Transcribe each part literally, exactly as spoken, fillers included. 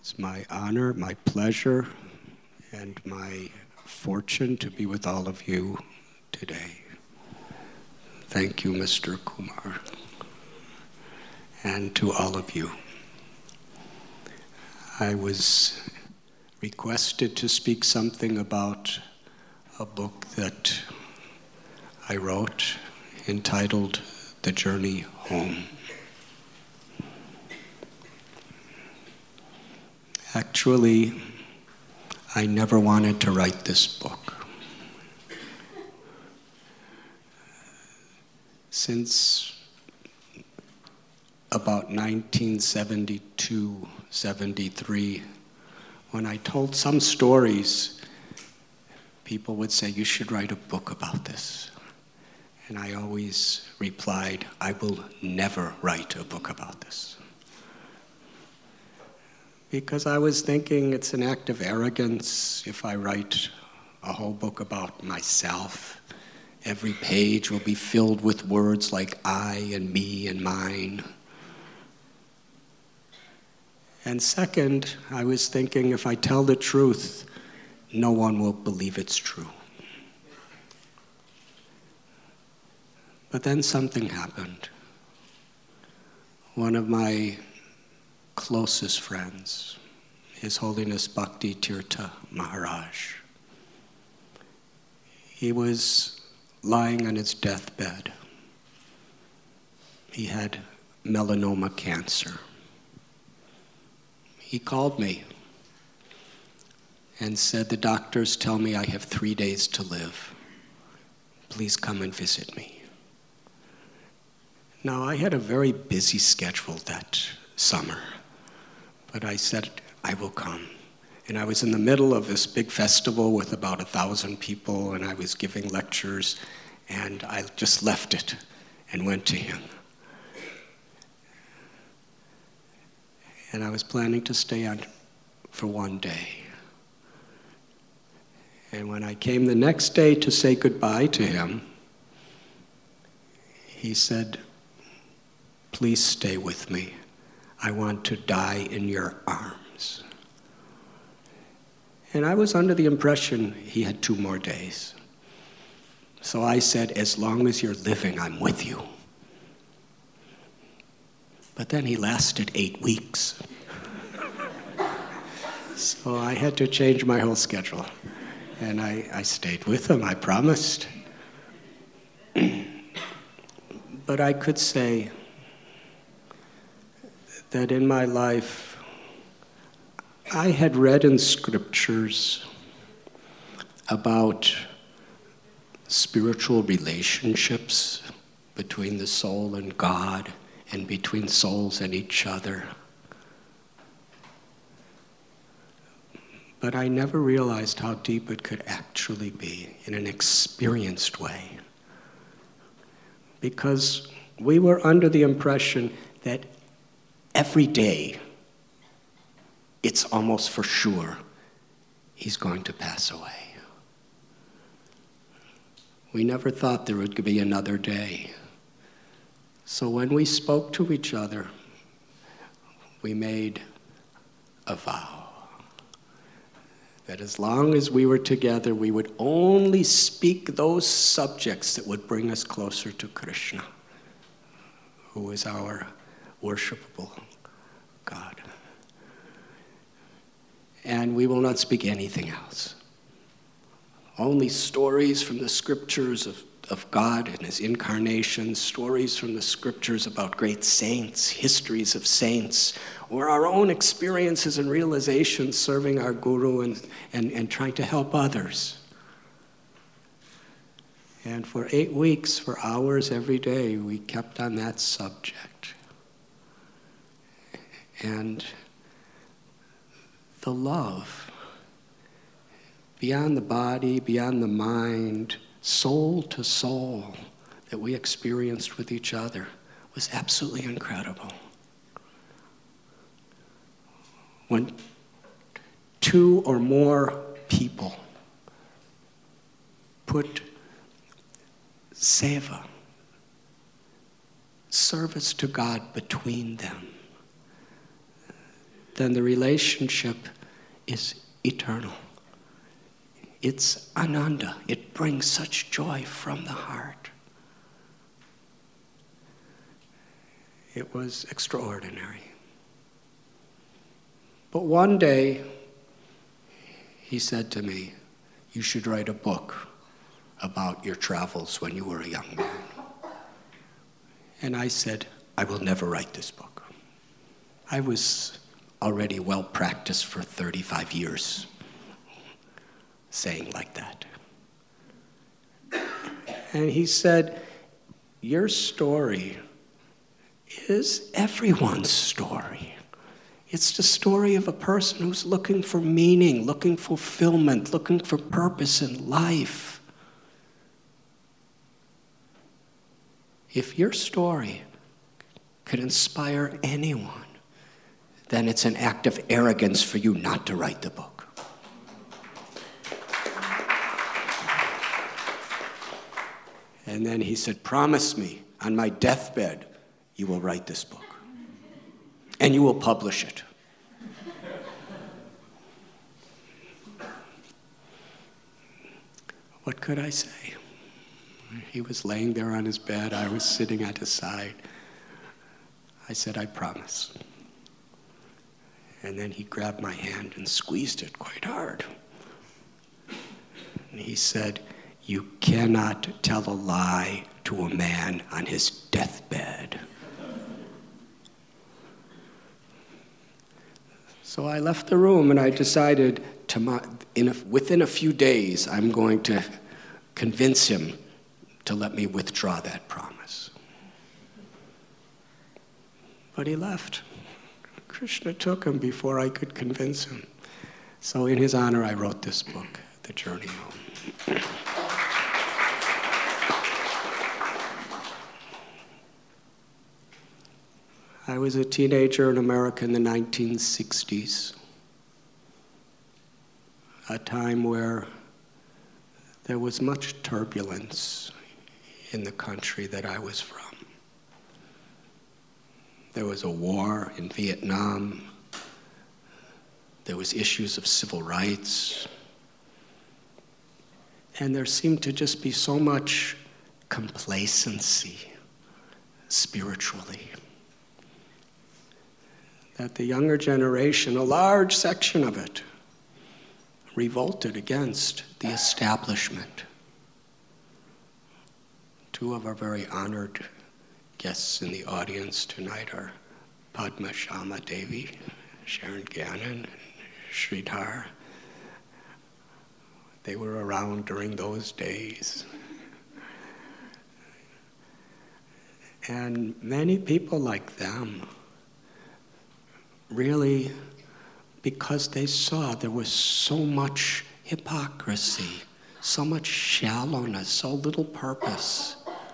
It's my honor, my pleasure, and my fortune to be with all of you today. Thank you, Mister Kumar, and to all of you. I was requested to speak something about a book that I wrote entitled The Journey Home. Actually, I never wanted to write this book. Since about nineteen seventy-two, seventy-three, when I told some stories, people would say, "You should write a book about this." And I always replied, "I will never write a book about this." Because I was thinking it's an act of arrogance if I write a whole book about myself. Every page will be filled with words like I and me and mine. And second, I was thinking if I tell the truth, no one will believe it's true. But then something happened. One of my closest friends, His Holiness Bhakti Tirtha Maharaj, he was lying on his deathbed. He had melanoma cancer. He called me and said, "The doctors tell me I have three days to live. Please come and visit me." Now, I had a very busy schedule that summer, but I said, I will come. And I was in the middle of this big festival with about a thousand people, and I was giving lectures, and I just left it and went to him. And I was planning to stay on for one day. And when I came the next day to say goodbye to him, he said, "Please stay with me. I want to die in your arms." And I was under the impression he had two more days. So I said, "As long as you're living, I'm with you." But then he lasted eight weeks. So I had to change my whole schedule. And I, I stayed with him, I promised. But I could say that in my life, I had read in scriptures about spiritual relationships between the soul and God and between souls and each other. But I never realized how deep it could actually be in an experienced way. Because we were under the impression that every day, it's almost for sure he's going to pass away. We never thought there would be another day. So when we spoke to each other, we made a vow that as long as we were together, we would only speak those subjects that would bring us closer to Krishna, who is our worshipable God. And we will not speak anything else. Only stories from the scriptures of, of God and his incarnation, stories from the scriptures about great saints, histories of saints, or our own experiences and realizations serving our guru and, and, and trying to help others. And for eight weeks, for hours every day, we kept on that subject. And the love, beyond the body, beyond the mind, soul to soul, that we experienced with each other was absolutely incredible. When two or more people put seva, service to God, between them, then the relationship is eternal. It's ananda. It brings such joy from the heart. It was extraordinary. But one day, he said to me, "You should write a book about your travels when you were a young man." And I said, "I will never write this book." I was already well practiced for thirty-five years saying like that. And he said, "Your story is everyone's story. It's the story of a person who's looking for meaning, looking for fulfillment, looking for purpose in life. If your story could inspire anyone, then it's an act of arrogance for you not to write the book." And then he said, "Promise me on my deathbed you will write this book and you will publish it." What could I say? He was laying there on his bed. I was sitting at his side. I said, "I promise." And then he grabbed my hand and squeezed it quite hard. And he said, "You cannot tell a lie to a man on his deathbed." So I left the room and I decided to, in a, within a few days, I'm going to convince him to let me withdraw that promise. But he left. Krishna took him before I could convince him. So in his honor, I wrote this book, The Journey Home. I was a teenager in America in the nineteen sixties, a time where there was much turbulence in the country that I was from. There was a war in Vietnam. There was issues of civil rights. And there seemed to just be so much complacency spiritually that the younger generation, a large section of it, revolted against the establishment. Two of our very honored guests in the audience tonight are Padma Shama Devi, Sharon Gannon, and Sridhar. They were around during those days. And many people like them really, because they saw there was so much hypocrisy, so much shallowness, so little purpose,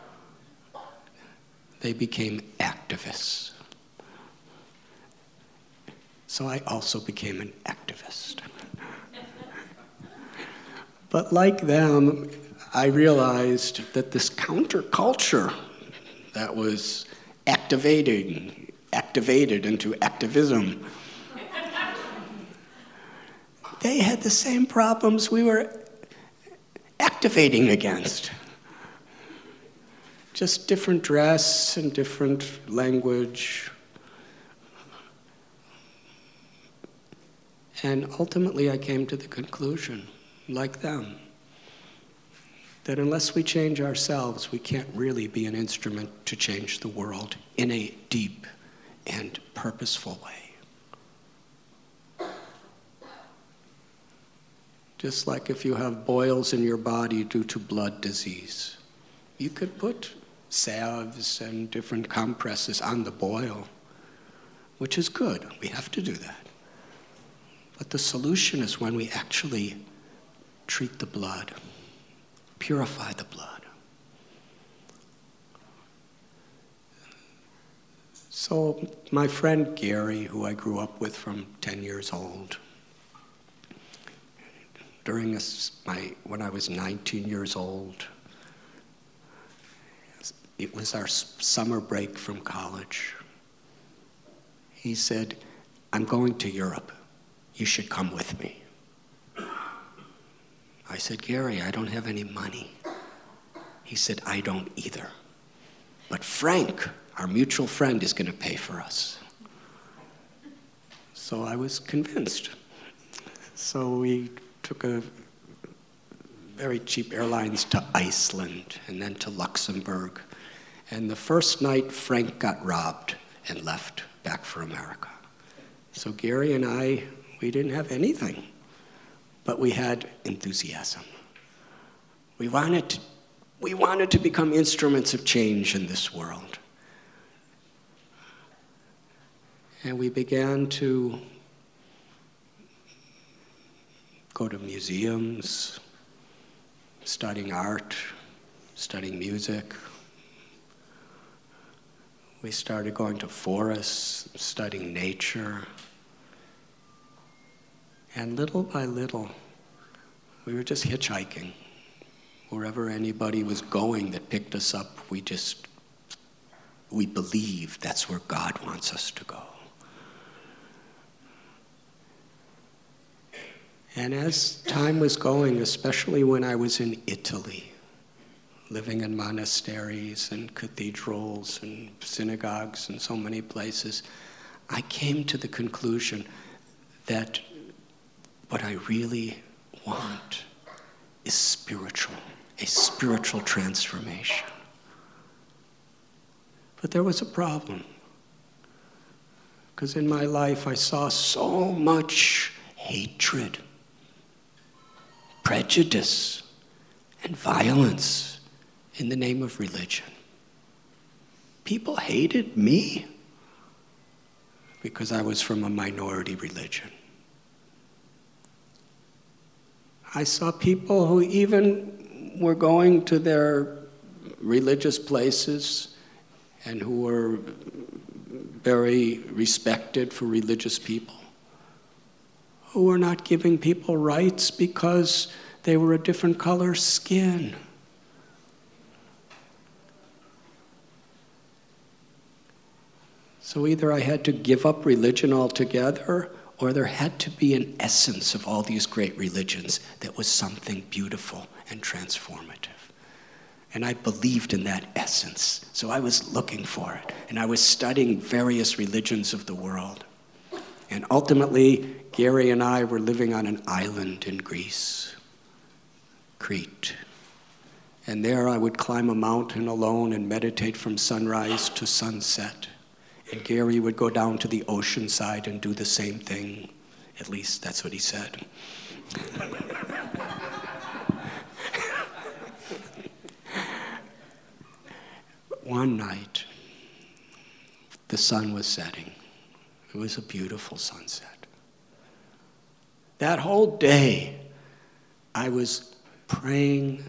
they became activists. So I also became an activist. But like them, I realized that this counterculture that was activating, activated into activism, they had the same problems we were activating against. Just different dress and different language. And ultimately I came to the conclusion, like them, that unless we change ourselves, we can't really be an instrument to change the world in a deep and purposeful way. Just like if you have boils in your body due to blood disease, you could put salves and different compresses on the boil, which is good. We have to do that. But the solution is when we actually treat the blood, purify the blood. So my friend Gary, who I grew up with from ten years old, during this, my, when I was nineteen years old, it was our summer break from college. He said, I'm going to Europe. You should come with me. I said, Gary, I don't have any money. He said, I don't either. But Frank, our mutual friend, is going to pay for us. So I was convinced. So we took a very cheap airlines to Iceland and then to Luxembourg. And the first night, Frank got robbed and left back for America. So Gary and I, we didn't have anything, but we had enthusiasm. We wanted to, we wanted to become instruments of change in this world. And we began to go to museums, studying art, studying music. We started going to forests, studying nature. And little by little, we were just hitchhiking. Wherever anybody was going that picked us up, we just, we believed that's where God wants us to go. And as time was going, especially when I was in Italy, living in monasteries and cathedrals and synagogues and so many places, I came to the conclusion that what I really want is spiritual, a spiritual transformation. But there was a problem, because in my life I saw so much hatred, prejudice, and violence in the name of religion. People hated me because I was from a minority religion. I saw people who even were going to their religious places and who were very respected for religious people, who were not giving people rights because they were a different color skin. So either I had to give up religion altogether, or there had to be an essence of all these great religions that was something beautiful and transformative. And I believed in that essence, so I was looking for it. And I was studying various religions of the world. And ultimately, Gary and I were living on an island in Greece, Crete. And there I would climb a mountain alone and meditate from sunrise to sunset. And Gary would go down to the ocean side and do the same thing. At least that's what he said. One night, the sun was setting. It was a beautiful sunset. That whole day, I was praying,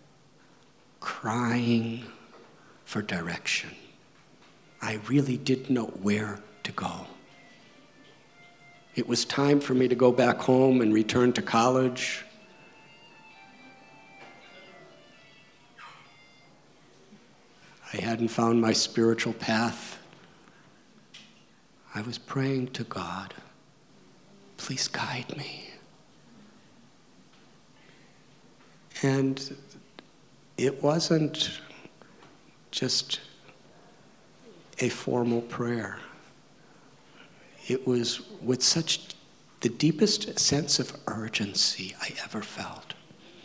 crying for direction. I really didn't know where to go. It was time for me to go back home and return to college. I hadn't found my spiritual path. I was praying to God, please guide me. And it wasn't just a formal prayer. It was with such the deepest sense of urgency I ever felt.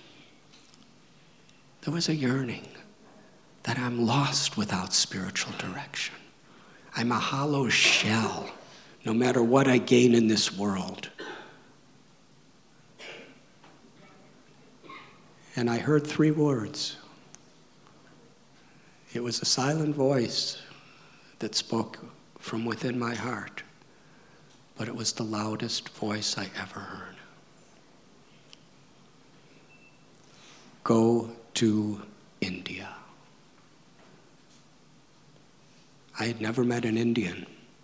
There was a yearning that I'm lost without spiritual direction. I'm a hollow shell, no matter what I gain in this world. And I heard three words. It was a silent voice that spoke from within my heart, but it was the loudest voice I ever heard. Go to India. I had never met an Indian.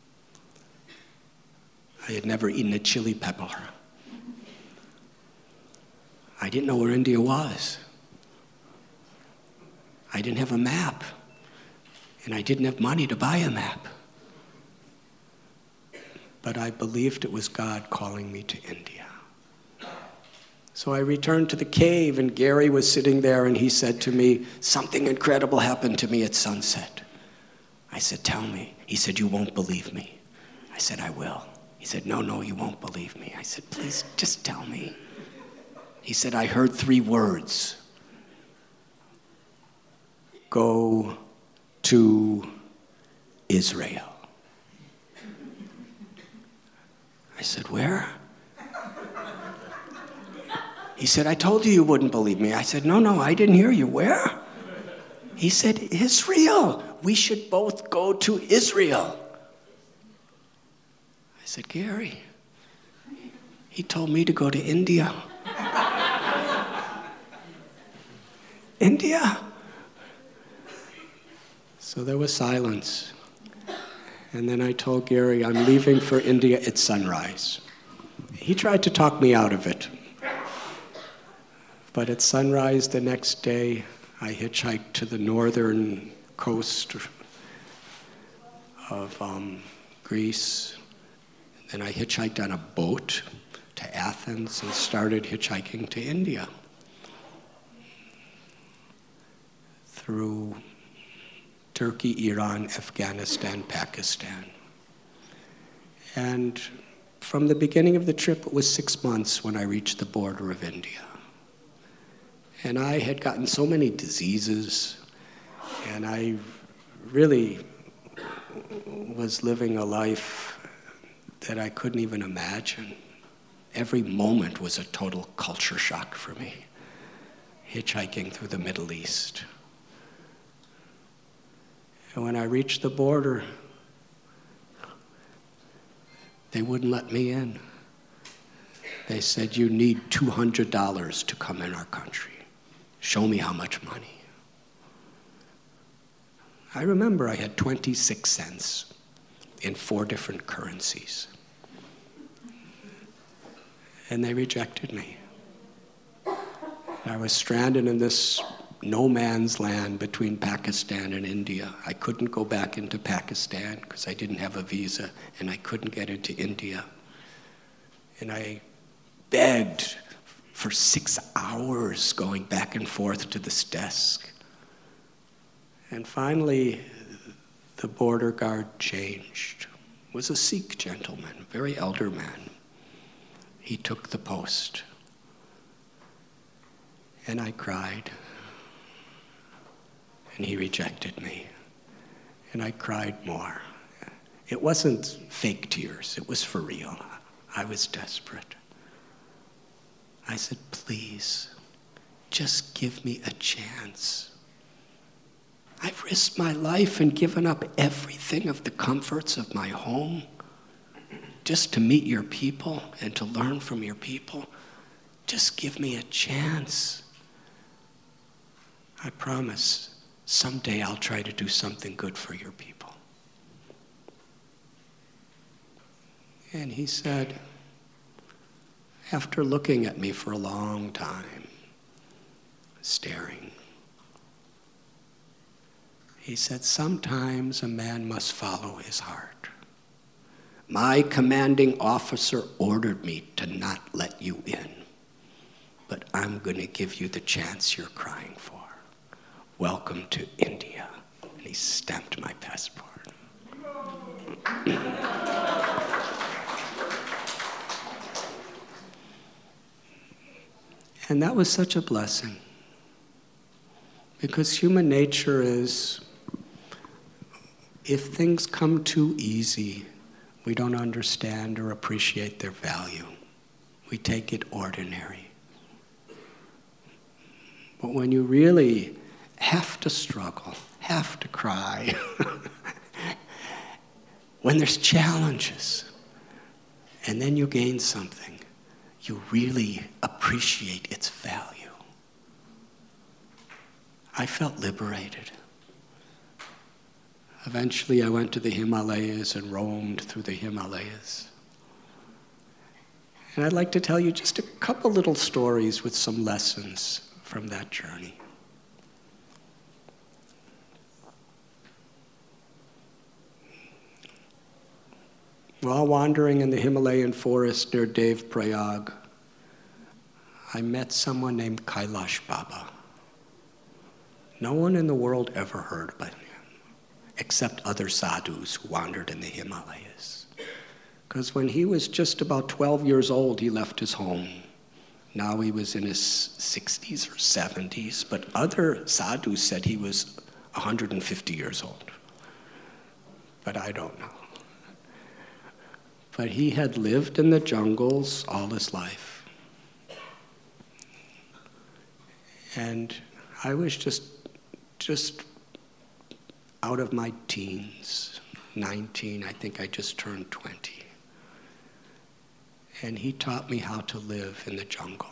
I had never eaten a chili pepper. I didn't know where India was. I didn't have a map, and I didn't have money to buy a map. but I believed it was God calling me to India. So I returned to the cave, and Gary was sitting there, and he said to me, "Something incredible happened to me at sunset." I said, "Tell me." He said, "You won't believe me." I said, "I will." He said, "No, no, you won't believe me." I said, "Please, just tell me." He said, "I heard three words. Go to Israel." I said, "Where?" He said, "I told you you wouldn't believe me." I said, "No, no, I didn't hear you. Where?" He said, "Israel. We should both go to Israel." I said, "Gary, he told me to go to India." India? So there was silence. And then I told Gary, "I'm leaving for India at sunrise." He tried to talk me out of it. But at sunrise the next day, I hitchhiked to the northern coast of um, Greece. Then I hitchhiked on a boat to Athens and started hitchhiking to India through Turkey, Iran, Afghanistan, Pakistan. And from the beginning of the trip, it was six months when I reached the border of India. And I had gotten so many diseases, and I really was living a life that I couldn't even imagine. Every moment was a total culture shock for me, hitchhiking through the Middle East. And when I reached the border, they wouldn't let me in. They said, "You need two hundred dollars to come in our country. Show me how much money." I remember I had twenty-six cents in four different currencies. And they rejected me. I was stranded in this no man's land between Pakistan and India. I couldn't go back into Pakistan because I didn't have a visa, and I couldn't get into India. And I begged for six hours going back and forth to this desk. And finally, the border guard changed. It was a Sikh gentleman, a very elder man. He took the post. And I cried. And he rejected me. And I cried more. It wasn't fake tears, it was for real. I was desperate. I said, "Please, just give me a chance. I've risked my life and given up everything of the comforts of my home just to meet your people and to learn from your people. Just give me a chance. I promise someday I'll try to do something good for your people." And he said, after looking at me for a long time, staring, he said, "Sometimes a man must follow his heart. My commanding officer ordered me to not let you in, but I'm going to give you the chance you're crying for. Welcome to India." And he stamped my passport. And that was such a blessing, because human nature is, if things come too easy, we don't understand or appreciate their value. We take it ordinary. But when you really have to struggle, have to cry, when there's challenges, and then you gain something, you really appreciate its value. I felt liberated. Eventually I went to the Himalayas and roamed through the Himalayas. And I'd like to tell you just a couple little stories with some lessons from that journey. While wandering in the Himalayan forest near Dev Prayag, I met someone named Kailash Baba. No one in the world ever heard about him, except other sadhus who wandered in the Himalayas. Because when he was just about twelve years old, he left his home. Now he was in his sixties or seventies, but other sadhus said he was one hundred fifty years old. But I don't know. But he had lived in the jungles all his life. And I was just, just out of my teens, nineteen, I think I just turned twenty. And he taught me how to live in the jungle.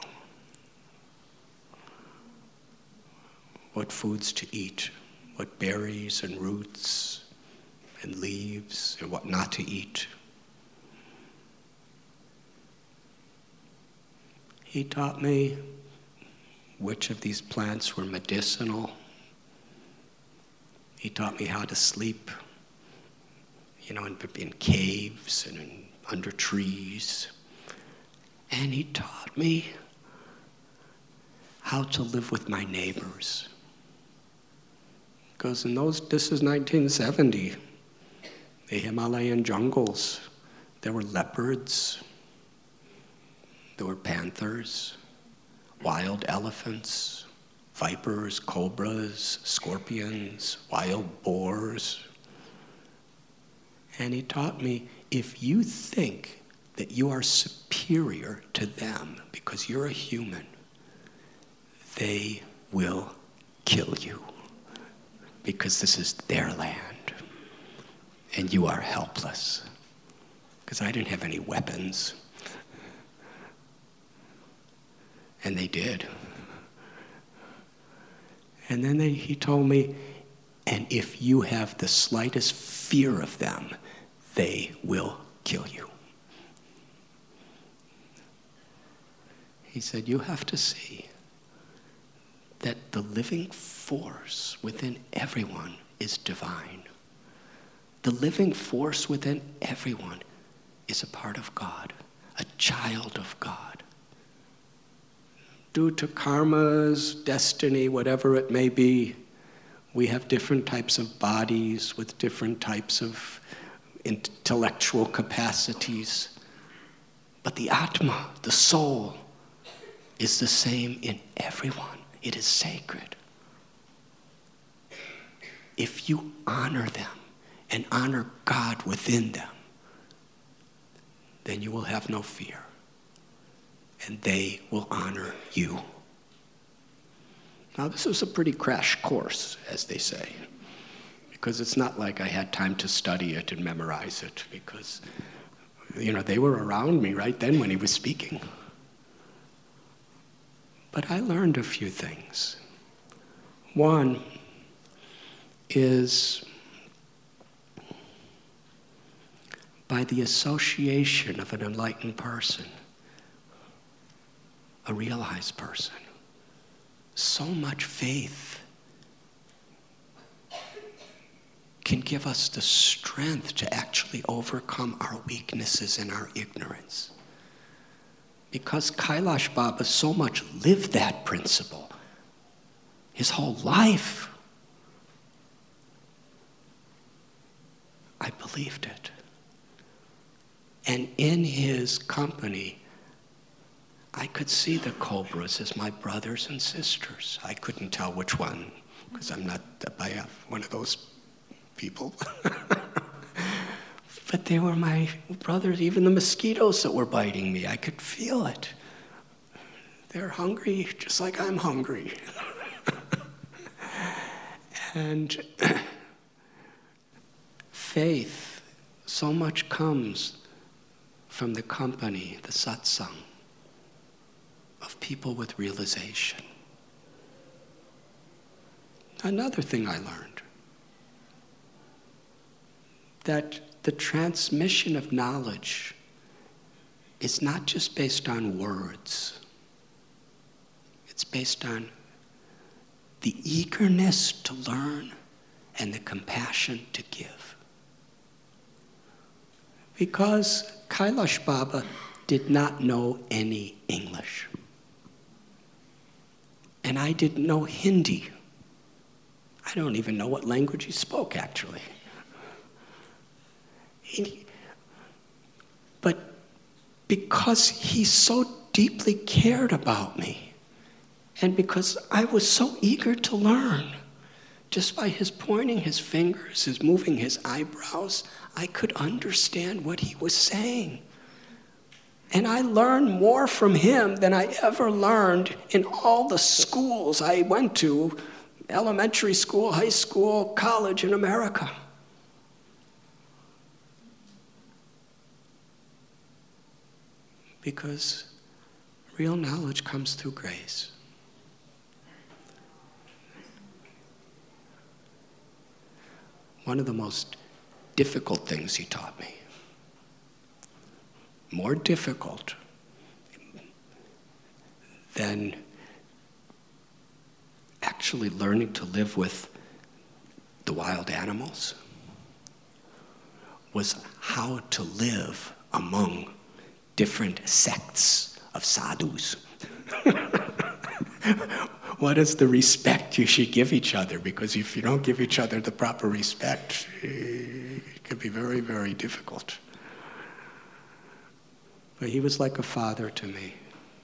What foods to eat, what berries and roots and leaves, and what not to eat. He taught me which of these plants were medicinal. He taught me how to sleep, you know, in, in caves and in, under trees. And he taught me how to live with my neighbors. Because in those, this is nineteen seventy, the Himalayan jungles, there were leopards, there were panthers, wild elephants, vipers, cobras, scorpions, wild boars. And he taught me, if you think that you are superior to them because you're a human, they will kill you because this is their land and you are helpless. Because I didn't have any weapons. And they did. And then they, he told me, and if you have the slightest fear of them, they will kill you. He said, you have to see that the living force within everyone is divine. The living force within everyone is a part of God, a child of God. Due to karmas, destiny, whatever it may be, we have different types of bodies with different types of intellectual capacities. But the Atma, the soul, is the same in everyone. It is sacred. If you honor them and honor God within them, then you will have no fear. And they will honor you. Now, this is a pretty crash course, as they say, because it's not like I had time to study it and memorize it, because, you know, they were around me right then when he was speaking. But I learned a few things. One is by the association of an enlightened person, a realized person, so much faith can give us the strength to actually overcome our weaknesses and our ignorance. Because Kailash Baba so much lived that principle his whole life, I believed it. And in his company, I could see the cobras as my brothers and sisters. I couldn't tell which one, because I'm not one of those people. But they were my brothers. Even the mosquitoes that were biting me, I could feel it. They're hungry just like I'm hungry. And faith, so much comes from the company, the satsang, of people with realization. Another thing I learned, that the transmission of knowledge is not just based on words. It's based on the eagerness to learn and the compassion to give. Because Kailash Baba did not know any English. And I didn't know Hindi. I don't even know what language he spoke, actually. He, but because he so deeply cared about me, and because I was so eager to learn, just by his pointing his fingers, his moving his eyebrows, I could understand what he was saying. And I learned more from him than I ever learned in all the schools I went to, elementary school, high school, college in America. Because real knowledge comes through grace. One of the most difficult things he taught me, more difficult than actually learning to live with the wild animals, was how to live among different sects of sadhus. What is the respect you should give each other? Because if you don't give each other the proper respect, it can be very, very difficult. But he was like a father to me.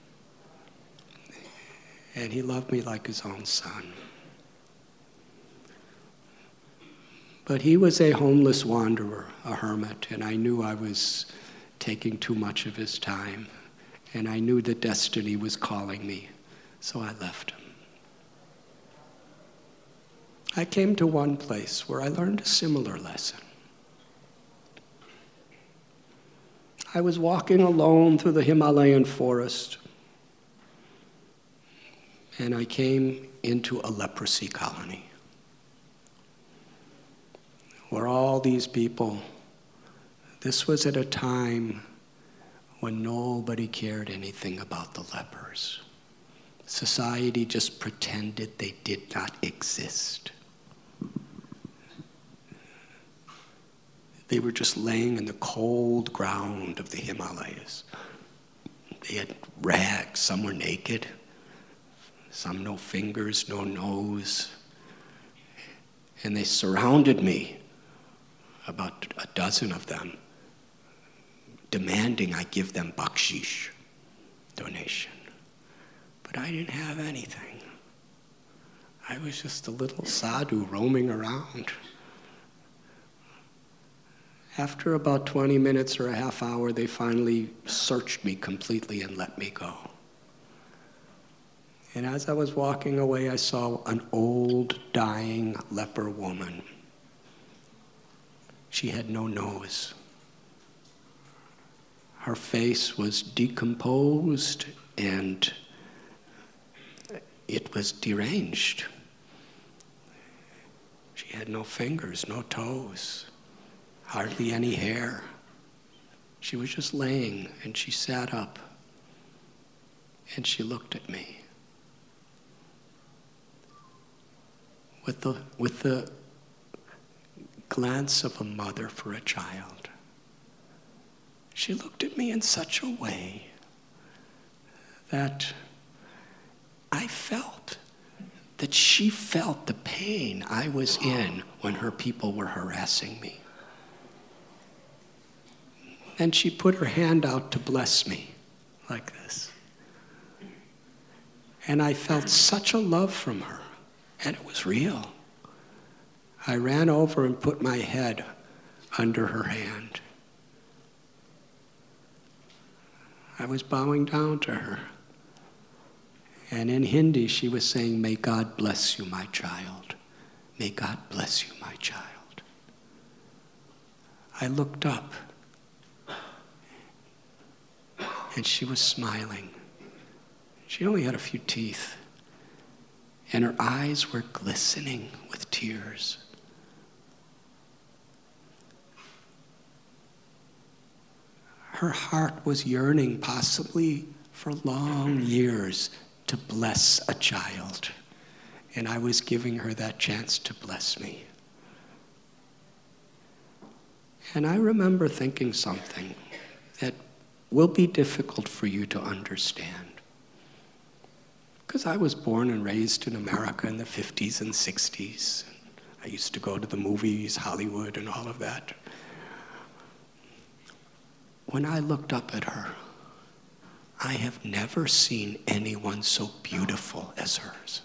And he loved me like his own son. But he was a homeless wanderer, a hermit, and I knew I was taking too much of his time. And I knew that destiny was calling me, so I left him. I came to one place where I learned a similar lesson. I was walking alone through the Himalayan forest, and I came into a leprosy colony where all these people, this was at a time when nobody cared anything about the lepers. Society just pretended they did not exist. They were just laying in the cold ground of the Himalayas. They had rags, some were naked, some no fingers, no nose. And they surrounded me, about a dozen of them, demanding I give them bakshish, donation. But I didn't have anything. I was just a little sadhu roaming around. After about twenty minutes or a half hour, they finally searched me completely and let me go. And as I was walking away, I saw an old, dying leper woman. She had no nose. Her face was decomposed and it was deranged. She had no fingers, no toes. Hardly any hair. She was just laying, and she sat up, and she looked at me. With the, with the glance of a mother for a child. She looked at me in such a way that I felt that she felt the pain I was in when her people were harassing me. And she put her hand out to bless me, like this. And I felt such a love from her, and it was real. I ran over and put my head under her hand. I was bowing down to her. And in Hindi, she was saying, "May God bless you, my child. May God bless you, my child." I looked up. And she was smiling. She only had a few teeth. And her eyes were glistening with tears. Her heart was yearning, possibly for long years, to bless a child. And I was giving her that chance to bless me. And I remember thinking something that will be difficult for you to understand. Because I was born and raised in America in the fifties and sixties. I used to go to the movies, Hollywood, and all of that. When I looked up at her, I have never seen anyone so beautiful as hers.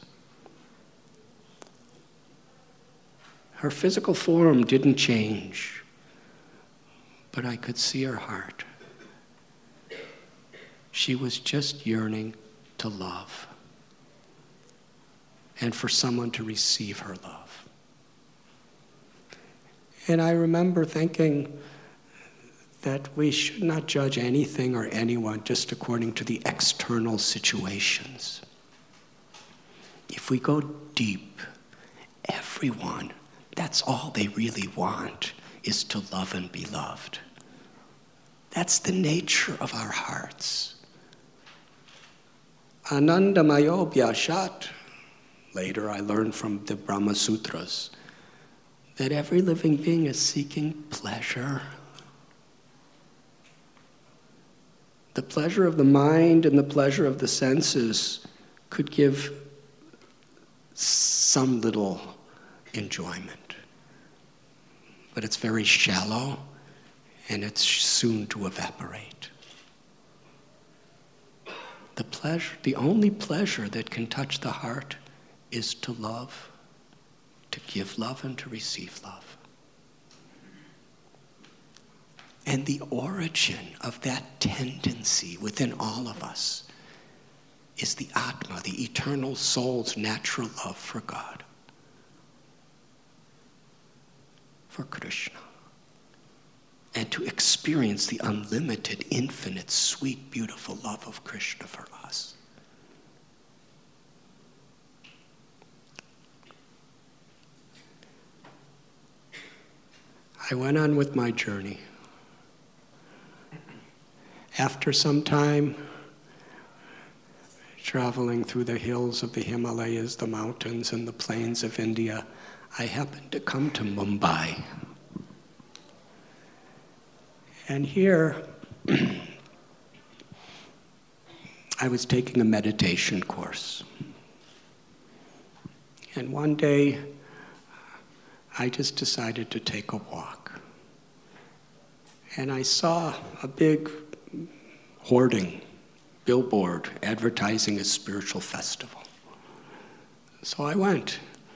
Her physical form didn't change, but I could see her heart. She was just yearning to love and for someone to receive her love. And I remember thinking that we should not judge anything or anyone just according to the external situations. If we go deep, everyone, that's all they really want, is to love and be loved. That's the nature of our hearts. Anandamayo Bhyashat. Later I learned from the Brahma Sutras that every living being is seeking pleasure. The pleasure of the mind and the pleasure of the senses could give some little enjoyment. But it's very shallow and it's soon to evaporate. The pleasure, the only pleasure that can touch the heart is to love, to give love and to receive love. And the origin of that tendency within all of us is the Atma, the eternal soul's natural love for God, for Krishna, and to experience the unlimited, infinite, sweet, beautiful love of Krishna for us. I went on with my journey. After some time traveling through the hills of the Himalayas, the mountains, and the plains of India, I happened to come to Mumbai. And here, I was taking a meditation course. And one day, I just decided to take a walk. And I saw a big hoarding billboard advertising a spiritual festival. So I went.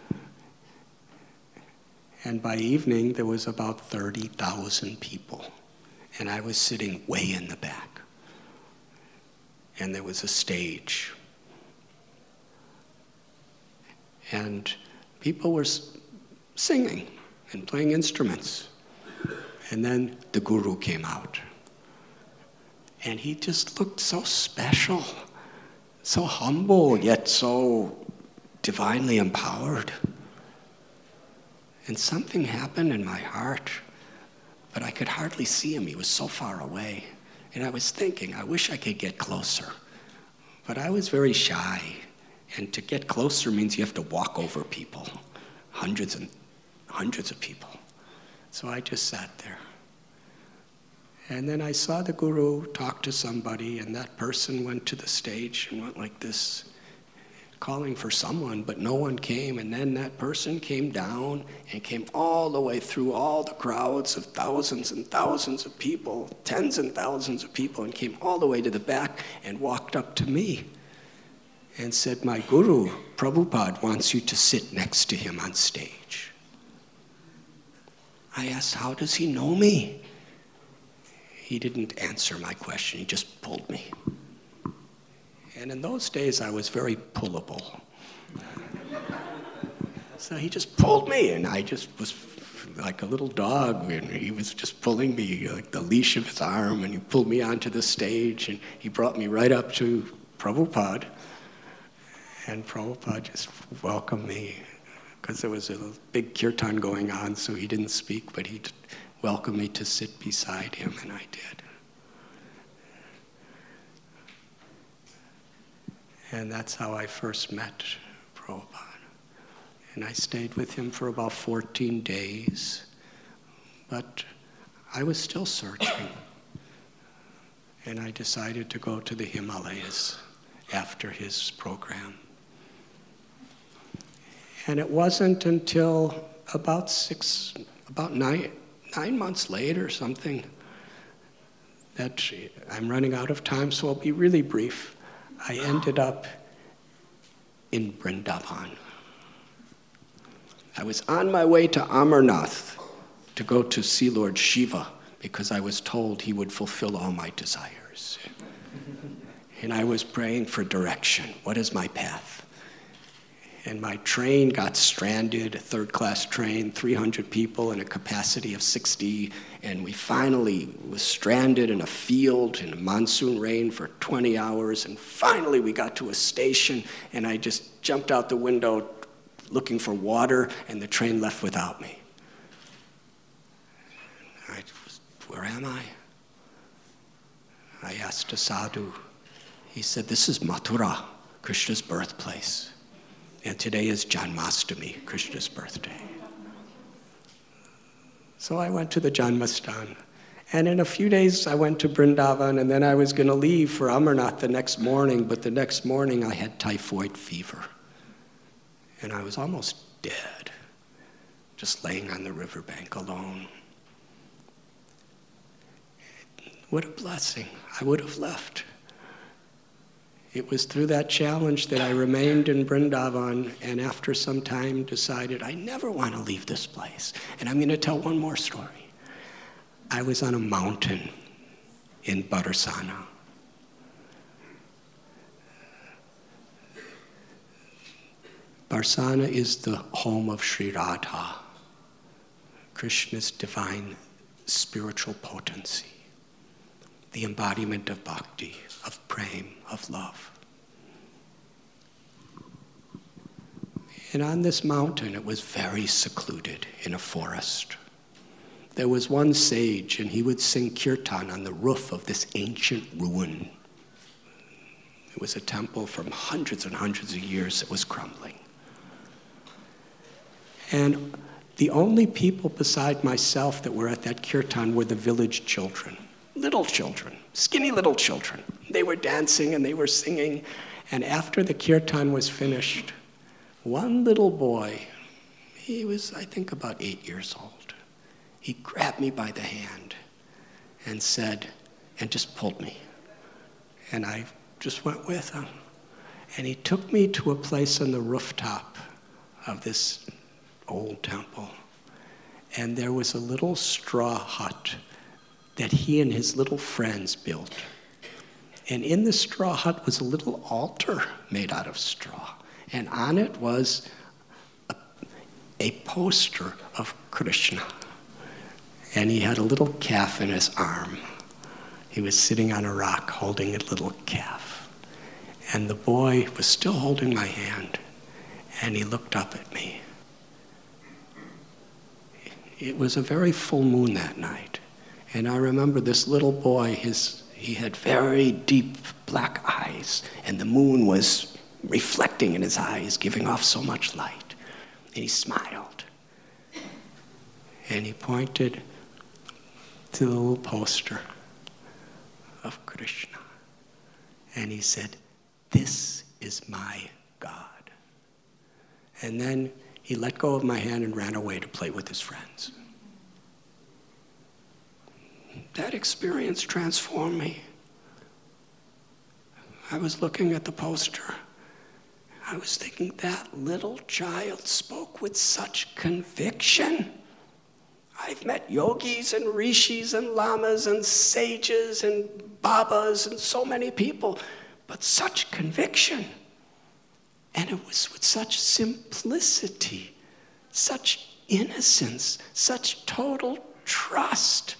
And by evening, there was about thirty thousand people. And I was sitting way in the back. And there was a stage. And people were singing and playing instruments. And then the guru came out. And he just looked so special, so humble, yet so divinely empowered. And something happened in my heart, but I could hardly see him. He was so far away. And I was thinking, I wish I could get closer. But I was very shy. And to get closer means you have to walk over people, hundreds and hundreds of people. So I just sat there. And then I saw the guru talk to somebody, and that person went to the stage and went like this, calling for someone, but no one came. And then that person came down and came all the way through all the crowds of thousands and thousands of people, tens and thousands of people, and came all the way to the back and walked up to me and said, "My guru, Prabhupada, wants you to sit next to him on stage." I asked, "How does he know me?" He didn't answer my question, he just pulled me. And in those days, I was very pullable. So he just pulled me, and I just was like a little dog, and he was just pulling me, like the leash of his arm, and he pulled me onto the stage, and he brought me right up to Prabhupada. And Prabhupada just welcomed me, because there was a big kirtan going on, so he didn't speak, but he welcomed me to sit beside him, and I did. And that's how I first met Prabhupada. And I stayed with him for about fourteen days. But I was still searching. And I decided to go to the Himalayas after his program. And it wasn't until about six, about nine, nine months later or something, that I'm running out of time, so I'll be really brief. I ended up in Vrindavan. I was on my way to Amarnath to go to see Lord Shiva because I was told he would fulfill all my desires. And I was praying for direction. What is my path? And my train got stranded, a third-class train, three hundred people and a capacity of sixty, and we finally was stranded in a field in a monsoon rain for twenty hours, and finally we got to a station, and I just jumped out the window looking for water, and the train left without me. I was, where am I? I asked a sadhu. He said, this is Mathura, Krishna's birthplace. And today is Janmashtami, Krishna's birthday. So I went to the Janmastan. And in a few days, I went to Vrindavan, and then I was going to leave for Amarnath the next morning, but the next morning I had typhoid fever. And I was almost dead, just laying on the riverbank alone. What a blessing. I would have left. It was through that challenge that I remained in Vrindavan, and after some time decided I never want to leave this place. And I'm going to tell one more story. I was on a mountain in Barsana. Barsana is the home of Sri Radha, Krishna's divine spiritual potency, the embodiment of bhakti, of prem, of love. And on this mountain, it was very secluded in a forest. There was one sage, and he would sing kirtan on the roof of this ancient ruin. It was a temple from hundreds and hundreds of years that was crumbling. And the only people beside myself that were at that kirtan were the village children. Little children, skinny little children. They were dancing and they were singing. And after the kirtan was finished, one little boy, he was, I think, about eight years old, he grabbed me by the hand and said, and just pulled me. And I just went with him. And he took me to a place on the rooftop of this old temple. And there was a little straw hut that he and his little friends built. And in the straw hut was a little altar made out of straw. And on it was a, a poster of Krishna. And he had a little calf in his arm. He was sitting on a rock holding a little calf. And the boy was still holding my hand. And he looked up at me. It was a very full moon that night. And I remember this little boy, his, he had very deep black eyes, and the moon was reflecting in his eyes, giving off so much light. And he smiled. And he pointed to the little poster of Krishna. And he said, this is my God. And then he let go of my hand and ran away to play with his friends. That experience transformed me. I was looking at the poster. I was thinking, that little child spoke with such conviction. I've met yogis and rishis and lamas and sages and babas and so many people, but such conviction. And it was with such simplicity, such innocence, such total trust.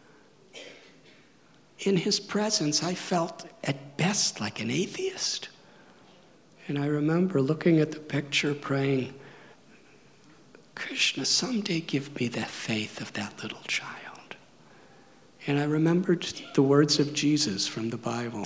In his presence, I felt at best like an atheist. And I remember looking at the picture praying, Krishna, someday give me the faith of that little child. And I remembered the words of Jesus from the Bible,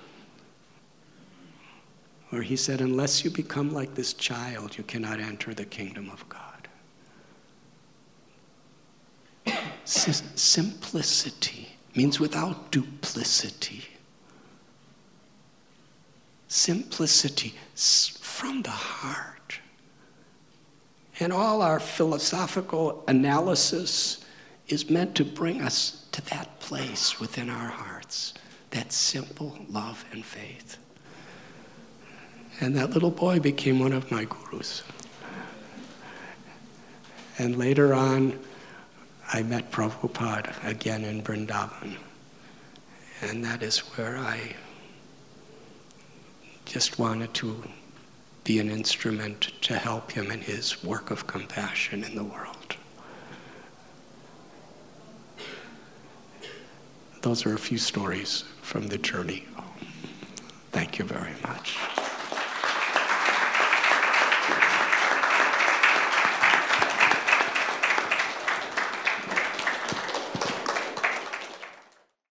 where he said, unless you become like this child, you cannot enter the kingdom of God. S- simplicity means without duplicity. Simplicity from the heart. And all our philosophical analysis is meant to bring us to that place within our hearts, that simple love and faith. And that little boy became one of my gurus. And later on, I met Prabhupada again in Vrindavan. And that is where I just wanted to be an instrument to help him in his work of compassion in the world. Those are a few stories from the journey. Thank you very much.